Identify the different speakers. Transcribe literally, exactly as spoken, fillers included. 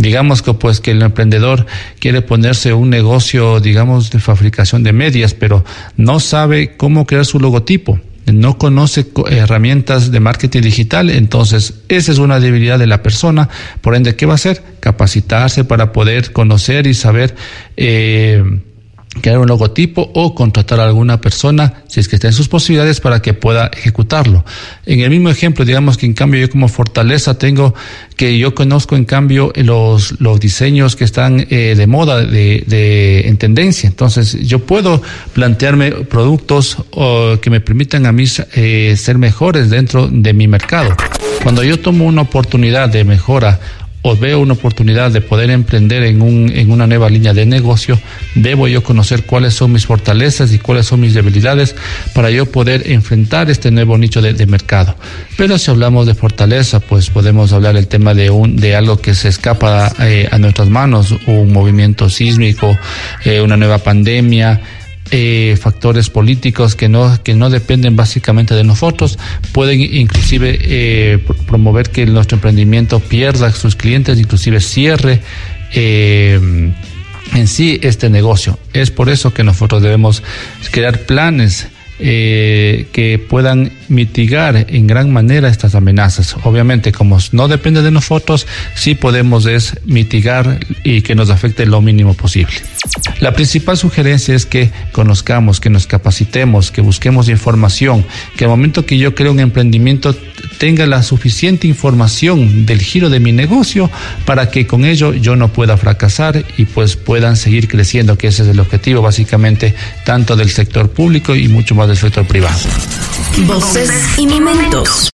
Speaker 1: Digamos que pues que el emprendedor quiere ponerse un negocio, digamos, de fabricación de medias, pero no sabe cómo crear su logotipo, no conoce herramientas de marketing digital, entonces esa es una debilidad de la persona. Por ende, ¿qué va a hacer? Capacitarse para poder conocer y saber eh, crear un logotipo o contratar a alguna persona, si es que está en sus posibilidades, para que pueda ejecutarlo. En el mismo ejemplo, digamos que en cambio yo como fortaleza tengo que yo conozco en cambio los los diseños que están eh, de moda, de, de en tendencia. Entonces yo puedo plantearme productos oh, que me permitan a mí eh, ser mejores dentro de mi mercado. Cuando yo tomo una oportunidad de mejora o veo una oportunidad de poder emprender en un en una nueva línea de negocio, debo yo conocer cuáles son mis fortalezas y cuáles son mis debilidades para yo poder enfrentar este nuevo nicho de, de mercado. Pero si hablamos de fortaleza, pues podemos hablar del tema de un de algo que se escapa eh, a nuestras manos, un movimiento sísmico, eh, una nueva pandemia, Eh, factores políticos que no que no dependen básicamente de nosotros, pueden inclusive eh, promover que nuestro emprendimiento pierda sus clientes, inclusive cierre eh, en sí este negocio. Es por eso que nosotros debemos crear planes eh, que puedan mitigar en gran manera estas amenazas. Obviamente, como no depende de nosotros, sí podemos es mitigar y que nos afecte lo mínimo posible. La principal sugerencia es que conozcamos, que nos capacitemos, que busquemos información, que al momento que yo creo un emprendimiento tenga la suficiente información del giro de mi negocio para que con ello yo no pueda fracasar y pues puedan seguir creciendo, que ese es el objetivo básicamente tanto del sector público y mucho más del sector privado.
Speaker 2: Voces y momentos.